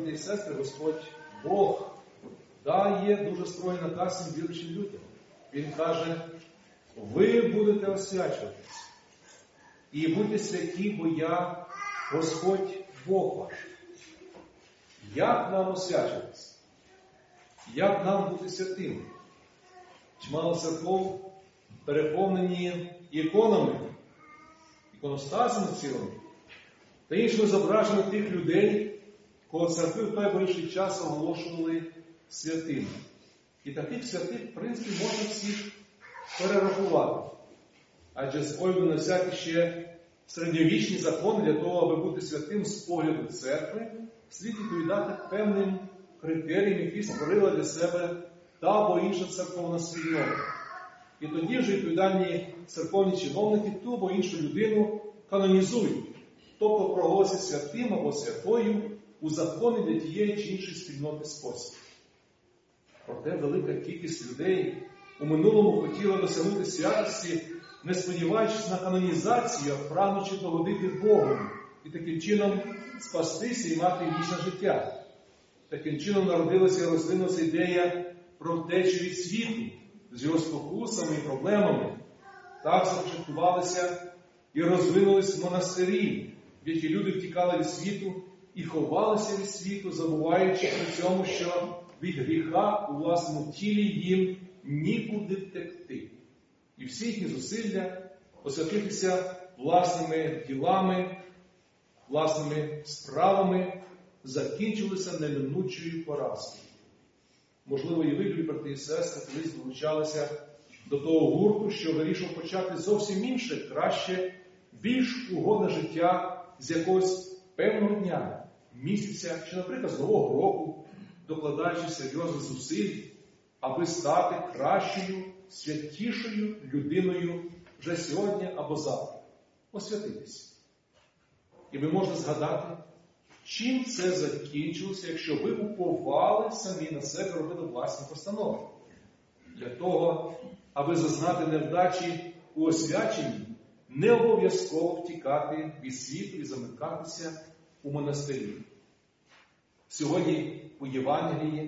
брати і сестри, Господь Бог дає дуже строгий наказ всім віруючим людям. Він каже, ви будете освячуватися. І будьте святі, бо я Господь Бог ваш. Як нам освячуватися? Як нам бути святими? Чимало церков переповнені іконами, іконостасами цілими, та іншими зображеннями тих людей, кого церкви в той або інший час оголошували святими. І таких святих, в принципі, можна всіх перерахувати. Адже з огляду на всякі ще середньовічні закони для того, аби бути святим з погляду церкви, слід відповідати певним критеріям, які створила для себе та або інша церковна спільнота. І тоді вже відповідальні церковні чиновники ту або іншу людину канонізують, тобто проголосять святим або святою у закони для тієї чи іншої спільноти спосіб. Проте велика кількість людей у минулому хотіла досягнути святості, не сподіваючись на канонізацію, а прагнучи догодити Богу і таким чином спастися і мати вічне життя. Таким чином народилася і розвинулася ідея про втечу від світу з його спокусами і проблемами. Так започаткувалися і розвинулись монастирі, в які люди втікали від світу і ховалися від світу, забуваючи при цьому, що від гріха у власному тілі їм нікуди втекти. І всі їхні зусилля освятитися власними ділами, власними справами закінчилися неминучою поразкою. Можливо, і ви, любі брати і сестри, колись долучалися до того гурту, що вирішив почати зовсім інше, краще, більш угодне життя з якогось певного дня, місяця, чи, наприклад, з Нового року, докладаючи серйозних зусиль, аби стати кращою, святішою людиною вже сьогодні або завтра. Освятитися. І ви можете згадати, чим це закінчилося, якщо ви уповали самі на себе робити власні постанови. Для того, аби зазнати невдачі у освяченні, не обов'язково втікати від світу і замикатися у монастирі. Сьогодні у Євангелії,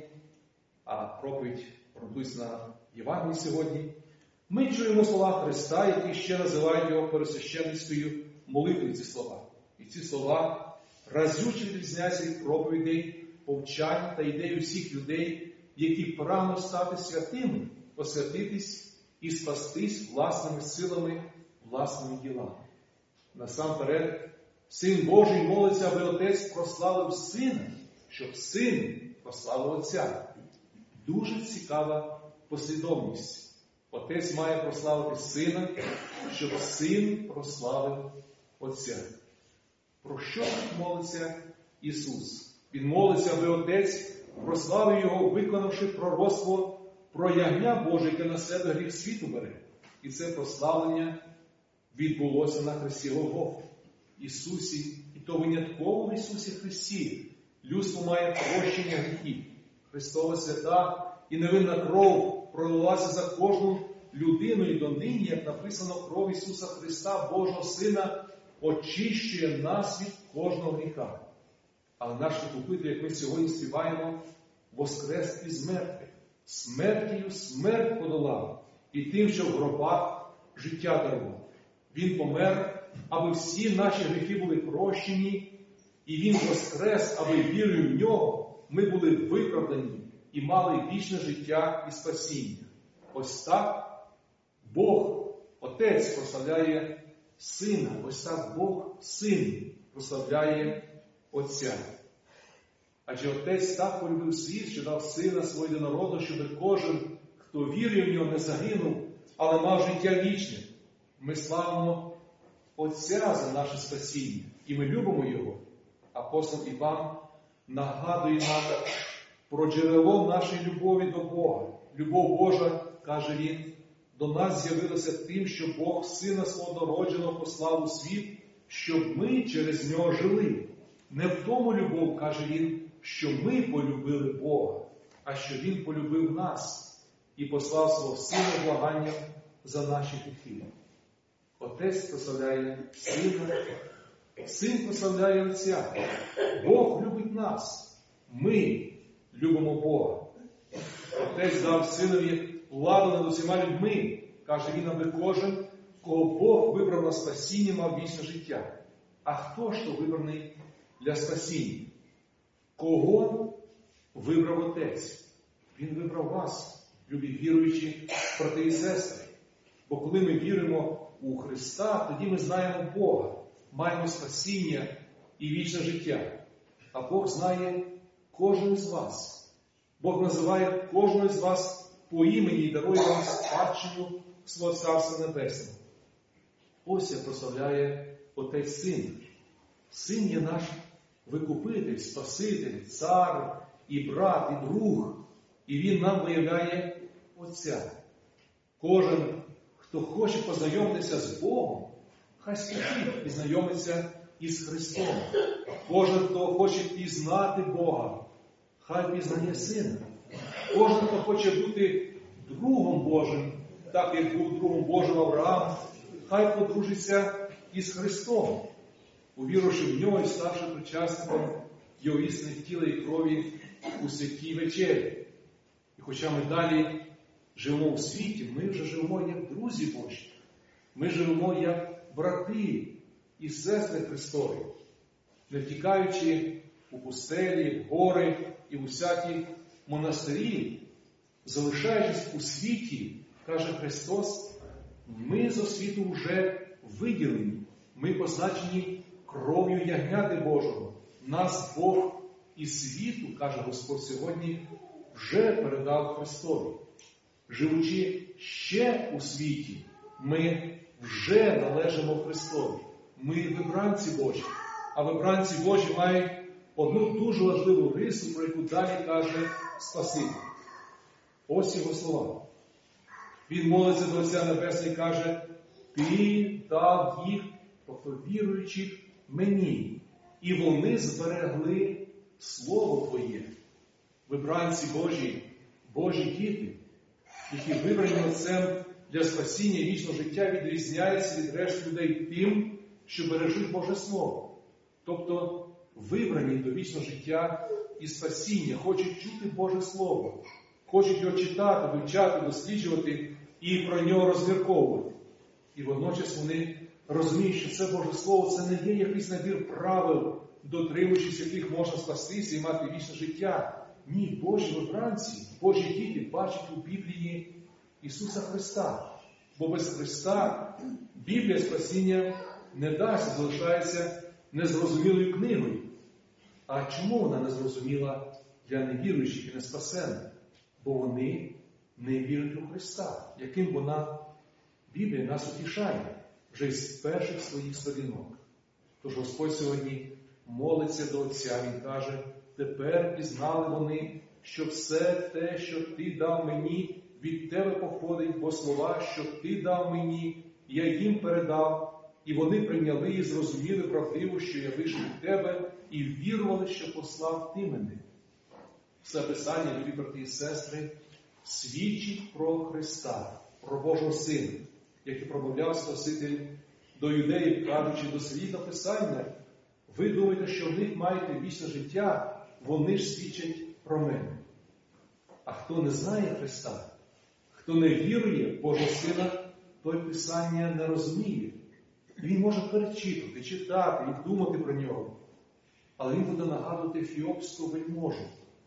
а проповідь ґрунтується на Євангелії сьогодні, ми чуємо слова Христа, які ще називають його пересвященницькою молитвою, ці слова. І ці слова разюче відрізняються від проповідей, повчань та ідей усіх людей, які прагнуть стати святими, освятитись і спастись власними силами, власними ділами. Насамперед, Син Божий молиться, аби Отець прославив Сина, щоб Син прославив Отця. Дуже цікава послідовність. Отець має прославити Сина, щоб Син прославив Отця. Про що молиться Ісус? Він молиться, аби Отець прославив Його, виконавши пророцтво про ягня Боже, яке на себе гріх світу бере. І це прославлення відбулося на хресті Голгофи. Ісусі, і то винятково в Ісусі Христі, людство має прощення гріхів. Христова свята і невинна кров пролилася за кожну людину, і донині, як написано, кров Ісуса Христа, Божого Сина, очищує нас від кожного гріха. Але наш Викупитель, як ми сьогодні співаємо, воскрес із мертвих. Смертію смерть подолав, і тим, що в гробах життя дарував. Він помер, аби всі наші гріхи були прощені, і Він воскрес, аби вірою в Нього ми були виправдані і мали вічне життя і спасіння. Ось так Бог, Отець, прославляє Сина. Ось так Бог, Син, прославляє Отця. Адже Отець так полюбив світ, що дав Сина свого єдинородного, щоб кожен, хто вірує в Нього, не загинув, але мав життя вічне. Ми славимо Отця за наше спасіння, і ми любимо Його. Апостол Іван нагадує нам про джерело нашої любові до Бога. Любов Божа, каже він, до нас з'явилася тим, що Бог Сина свого народженого послав у світ, щоб ми через Нього жили. Не в тому любов, каже він, що ми полюбили Бога, а що Він полюбив нас і послав свого Сина благанням за наші гріхи. Отець прославляє Сина, Син прославляє Отця. Бог любить нас. ми любимо Бога. Отець дав Синові владу над усіма людьми, каже він, аби кожен, кого Бог вибрав на спасіння, мав вічне життя. А хто ж то вибраний для спасіння? Кого вибрав Отець? Він вибрав вас, любі віруючі брати і сестри. Бо коли ми віримо у Христа, тоді ми знаємо Бога, маємо спасіння і вічне життя. А Бог знає кожного з вас. Бог називає кожного з вас по імені і дарує вам спадщину свого Царства Небесного. Ось як прославляє Отець Сина. Син є наш Викупитель, Спаситель, Цар, і брат, і друг. І Він нам виявляє Отця. Кожен, хто хоче познайомитися з Богом, хай спочатку познайомиться із Христом. Кожен, хто хоче пізнати Бога, хай пізнає Сина. Кожен, хто хоче бути другом Божим, так як був другом Божим Авраам, хай подружиться із Христом, увіривши в Нього і ставши причасником Його істинних тіла і крові у святій вечері. І хоча ми далі живемо в світі, ми вже живемо як друзі Божі. Ми живемо як брати і сестри Христові, не втікаючи у пустелі, в гори і в усякі монастирі, залишаючись у світі, каже Христос, ми зо світу вже виділені, ми позначені кров'ю ягняти Божого. Нас Бог із світу, каже Господь сьогодні, вже передав Христові. Живучи ще у світі, ми вже належимо Христові. Ми вибранці Божі. А вибранці Божі мають одну дуже важливу рису, про яку далі каже Спаситель. Ось його слова. Він молиться до Отця Небесного і каже, «Ти дав їх, тобто віруючих, мені, і вони зберегли Слово Твоє». Вибранці Божі, Божі діти, які вибрані Отцем для спасіння і вічного життя, відрізняються від решти людей тим, що бережуть Боже Слово. Тобто вибрані до вічного життя і спасіння, хочуть чути Боже Слово, хочуть його читати, вивчати, досліджувати і про нього розмірковувати. І водночас вони розуміють, що це Боже Слово, це не є якийсь набір правил, дотримуючись яких можна спастися і мати вічне життя. Ні, Божі вибранці, Божі діти бачать у Біблії Ісуса Христа. Бо без Христа Біблія спасіння не дасть, залишається незрозумілою книгою. А чому вона незрозуміла для невіруючих і неспасених? Бо вони не вірять у Христа, яким вона, Біблія, нас утішає вже з перших своїх сторінок. Тож Господь сьогодні молиться до Отця, Він каже, тепер пізнали вони, що все те, що Ти дав мені, від Тебе походить, бо слова, що Ти дав мені, я їм передав, і вони прийняли і зрозуміли правдиво, що я вийшов від Тебе, і вірували, що послав Ти мене. Все Писання, любі брати і сестри, свідчить про Христа, про Божого Сина, який промовляв Спаситель до юдеїв, кажучи до світа Писання, ви думаєте, що в них маєте вічне життя, вони ж свідчать про мене. А хто не знає Христа, хто не вірує в Божого Сина, той Писання не розуміє. Він може перечитувати, читати і думати про нього. Але він буде нагадувати Ефіопського вельможу,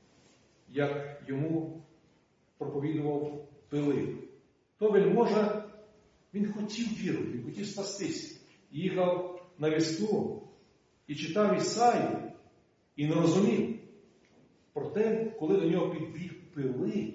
як йому проповідував Пилип. То вельможа, він хотів вірити, він хотів спастися. Їхав на візку і читав Ісаю, і не розумів. Проте, коли до нього підбіг Пилип,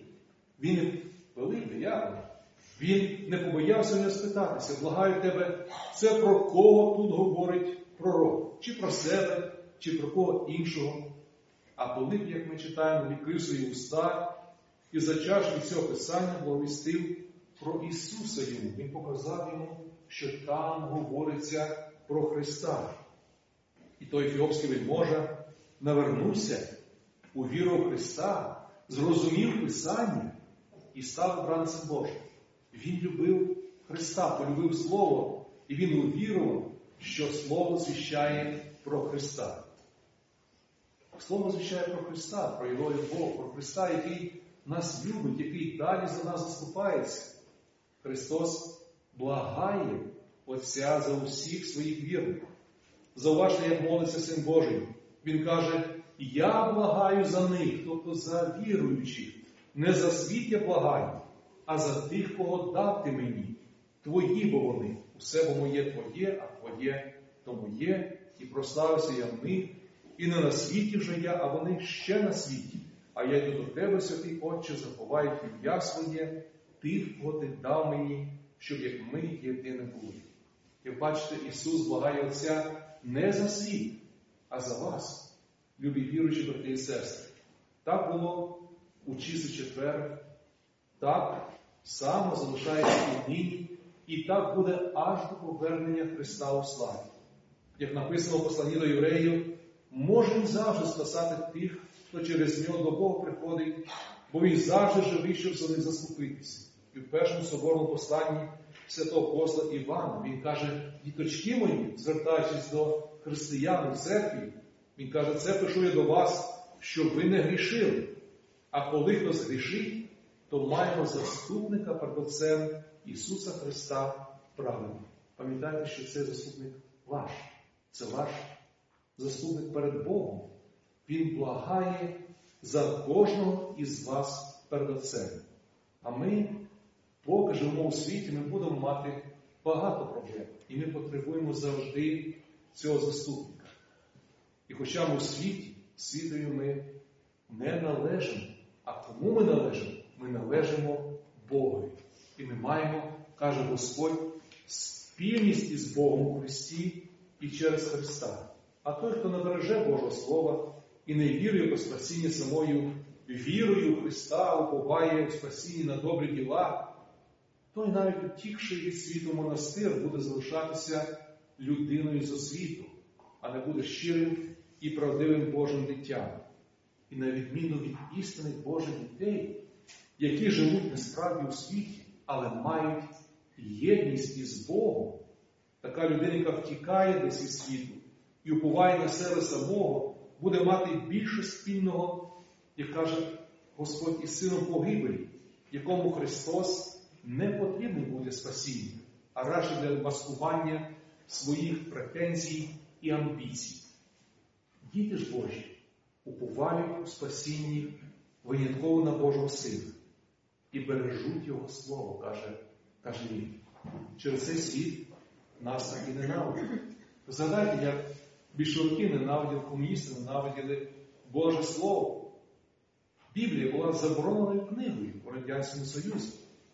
він не побоявся не спитатися, благаю тебе, це про кого тут говорить пророк? Чи про себе, чи про кого іншого? А Пилип, як ми читаємо, відкрив свої уста і зачавши від цього Писання благовістив про Ісуса йому. Він показав йому, що там говориться про Христа. І той ефіопський вельможа навернувся у віру в Христа, зрозумів Писання і став бранцем Божим. Він любив Христа, полюбив Слово, і він увірував, що Слово звіщає про Христа. Слово звіщає про Христа, про Його любов, про Христа, який нас любить, який далі за нас заступається. Христос благає Отця за усіх своїх вірних. Зауважте, як молиться Син Божий. Він каже, я благаю за них, тобто за віруючих. Не за світ я благаю, а за тих, кого дав ти мені. Твої бо вони. Усе бо моє твоє, а твоє то моє. І прославився я в них. І не на світі вже я, а вони ще на світі. А я йду до тебе, святий Отче, заховаю ім'я своє, тих, кого ти дав мені, щоб як ми єдине були. Як бачите, Ісус благає Отця не за світ, а за вас, любі віруючі брати і сестри. Так було у Чистий четвер, так само залишається і нині, і так буде аж до повернення Христа у славі. Як написано в посланні до євреїв, може Він завжди спасати тих, хто через нього до Бога приходить, бо Він завжди живий, щоб за них заступитися. І в першому соборному посланні святого апостола Івана він каже, діточки мої, звертаючись до християн у церкві, він каже, це пишу я до вас, щоб ви не грішили. А коли хтось грішить, то маємо заступника перед Отцем Ісуса Христа праведного. Пам'ятайте, що це заступник ваш. Це ваш заступник перед Богом. Він благає за кожного із вас перед Отцем. А ми, поки живемо у світі, ми будемо мати багато проблем. І ми потребуємо завжди цього заступника. І хоча ми у світі, світові ми не належимо. А кому ми належимо? Ми належимо Богові. І ми маємо, каже Господь, спільність із Богом у Христі і через Христа. А той, хто не береже Божого Слова і не вірує по спасінні самою вірою у Христа, уповає у спасінні на добрі діла, той навіть утікши від світу монастир буде залишатися людиною з освіту, а не буде щирим і правдивим Божим дитям. І на відміну від істинних Божих дітей, які живуть не справді у світі, але мають єдність із Богом, така людина, яка втікає десь із світу і уповає на себе самого, буде мати більше спільного, як каже Господь, із сином погибелі, якому Христос не потрібний буде спасіння, а радше для маскування своїх претензій і амбіцій. Діти ж Божі уповають у спасінні винятково на Божого Сина і бережуть Його Слово, каже він. Через цей світ нас так і ненавидять. Згадайте, як більшовики ненавиділи, комуністи ненавиділи Боже Слово. Біблія була забороненою книгою у Радянському Союзі.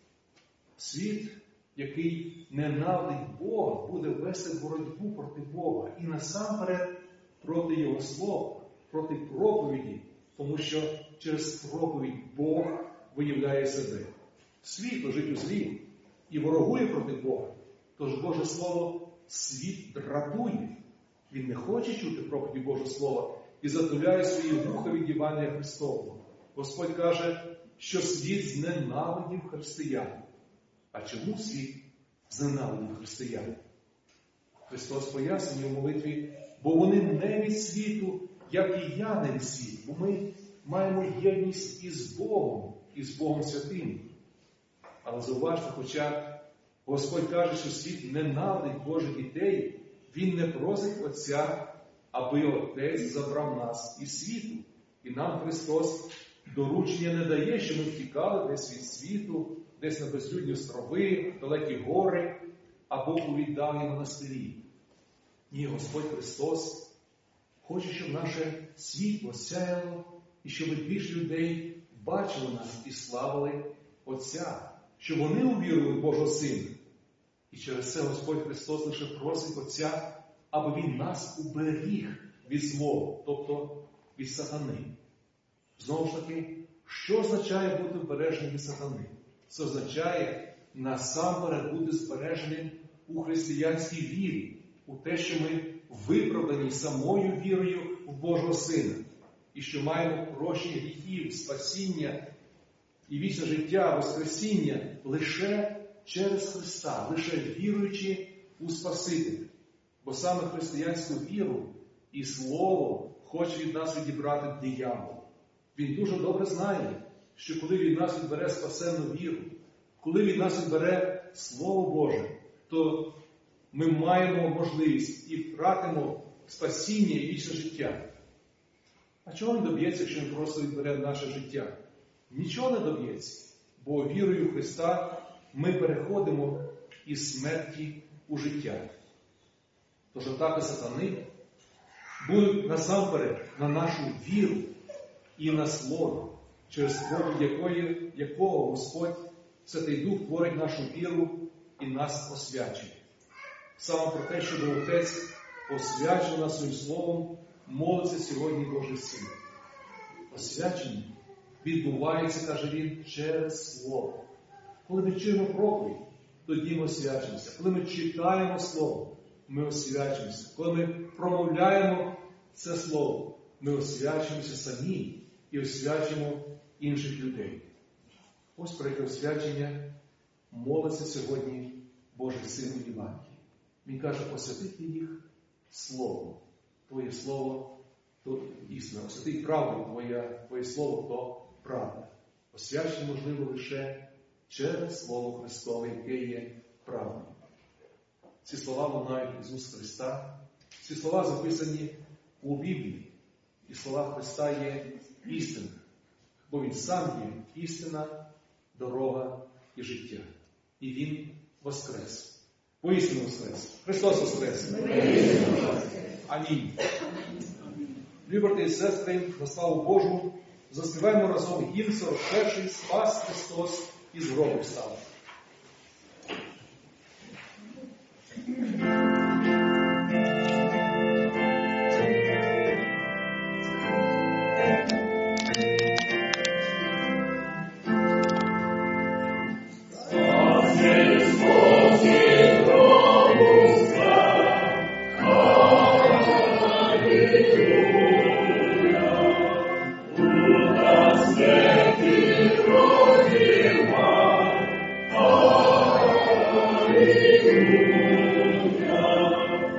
Світ, який ненавидить Бога, буде вести боротьбу проти Бога. І насамперед проти Його Слова, проти проповіді, тому що через проповідь Бог виявляє себе. Світ лежить у злі і ворогує проти Бога. Тож Боже Слово світ дратує. Він не хоче чути проповіді Божого Слова і затуляє свої вуха від Євангелія Христового. Господь каже, що світ зненавидів християн. А чому світ зненавидів християн? Христос пояснює у молитві, бо вони не від світу, як і я не від світу. Бо ми маємо єдність із Богом Святим. Але зауважте, хоча Господь каже, що світ ненавидить Божих дітей, Він не просить Отця, аби Отець забрав нас із світу. І нам Христос доручення не дає, що ми втікали десь від світу, десь на безлюдні острови, далекі гори, або у віддалені монастирі. Ні, Господь Христос хоче, щоб наше світло сяяло, і щоб більше людей бачили нас і славили Отця, щоб вони увірили в Божого Сина. І через це Господь Христос лише просить Отця, аби Він нас уберіг від злого, тобто від сатани. Знову ж таки, що означає бути вбереженим від сатани? Це означає насамперед бути збереженим у християнській вірі, у те, що ми виправдані самою вірою в Божого Сина, і що маємо прощення гріхів, спасіння і вічне життя, воскресіння лише через Христа, лише віруючи у Спасителя. Бо саме християнську віру і Слово хоче від нас відібрати диявол. Він дуже добре знає, що коли від нас відбере спасенну віру, коли від нас відбере Слово Боже, то ми маємо можливість і втратимо спасіння і вічне життя. А чого не доб'ється, якщо він просто відбере наше життя? Нічого не доб'ється, бо вірою в Христа ми переходимо із смерті у життя. Тож атаки сатани будуть насамперед на нашу віру і на Слово, через Слово якого Господь, Святий Дух, творить нашу віру і нас освячує. Саме про те, щоб Отець освячив нас своїм Словом, молиться сьогодні Божий Син. Освячення відбувається, каже він, через Слово. Коли ми чуємо проповідь, тоді ми освячуємося. Коли ми читаємо Слово, ми освячуємося. Коли ми промовляємо це Слово, ми освячуємося самі і освячуємо інших людей. Ось про яке освячення молиться сьогодні Божий Син у Євангелії. Він каже, освятити їх Словом. Твоє Слово – то істина. Освятити правду, Твоє Слово – то правда. Освячення можливо лише через Слово Христове, яке є правдою. Ці слова лунають Ісуса Христа. Ці слова записані у Біблії. І слова Христа є істина. Бо Він сам є істина, дорога і життя. І Він воскрес. Воістину воскрес. Христос воскрес. Амінь. Любі брати і сестри, на славу Божу, заспіваємо разом гімн 41-й «Спас Христос із гробу встав».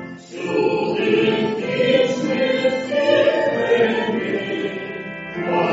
Oh